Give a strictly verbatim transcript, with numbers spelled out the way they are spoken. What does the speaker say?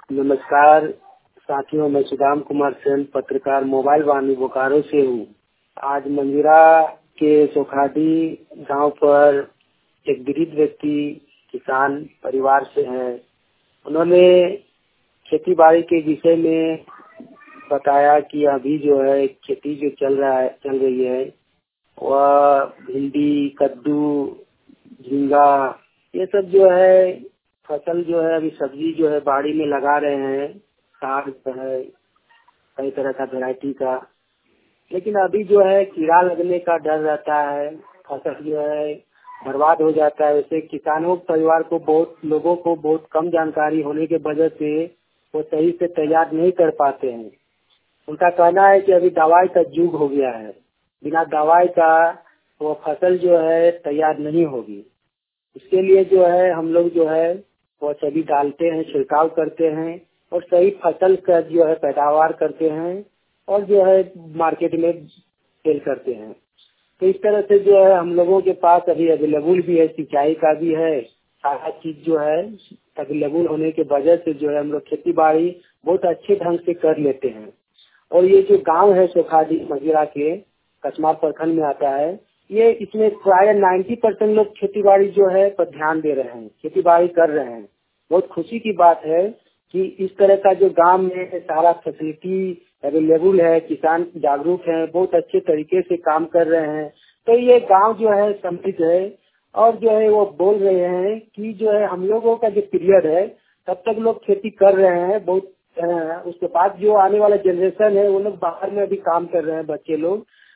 नमस्कार साथियों, मैं सुदाम कुमार सेन, पत्रकार, मोबाइल वाणी बोकारो से हूँ। आज मंदिरा के सोखाडी गांव पर एक वृद्ध व्यक्ति किसान परिवार से हैं। उन्होंने खेती बाड़ी के विषय में बताया कि अभी जो है खेती जो चल रहा है चल रही है वह भिंडी, कद्दू, झींगा, ये सब जो है फसल जो है अभी सब्जी जो है बाड़ी में लगा रहे हैं। साग जो है कई तरह का वैरायटी का, लेकिन अभी जो है कीड़ा लगने का डर रहता है, फसल जो है बर्बाद हो जाता है। वैसे किसानों परिवार को बहुत लोगों को बहुत कम जानकारी होने की वजह से वो सही से तैयार नहीं कर पाते हैं। उनका कहना है कि अभी दवाई का युग हो गया है, बिना दवाई का वो फसल जो है तैयार नहीं होगी। इसके लिए जो है हम लोग जो है वो सभी डालते हैं, छिड़काव करते हैं और सही फसल का जो है पैदावार करते हैं और जो है मार्केट में सेल करते हैं। तो इस तरह से जो है हम लोगों के पास अभी अवेलेबल भी है, सिंचाई का भी है, सारा चीज जो है अवेलेबल होने की वजह से जो है हम लोग खेती बाड़ी बहुत अच्छे ढंग से कर लेते हैं। और ये जो गांव है सोखाडी मंदिरा के कचमार प्रखंड में आता है, ये इसमें प्राय नब्बे परसेंट लोग खेती बाड़ी जो है पर ध्यान दे रहे हैं, खेती बाड़ी कर रहे हैं। बहुत खुशी की बात है कि इस तरह का जो गांव में सारा फैसिलिटी अवेलेबल है, किसान जागरूक हैं, बहुत अच्छे तरीके से काम कर रहे हैं। तो ये गांव जो है समृद्ध है और जो है वो बोल रहे हैं कि जो है हम लोगों का जो पीरियड है तब तक लोग खेती कर रहे हैं बहुत। उसके बाद जो आने वाला जनरेशन है वो लोग बाहर में भी काम कर रहे हैं, बच्चे लोग।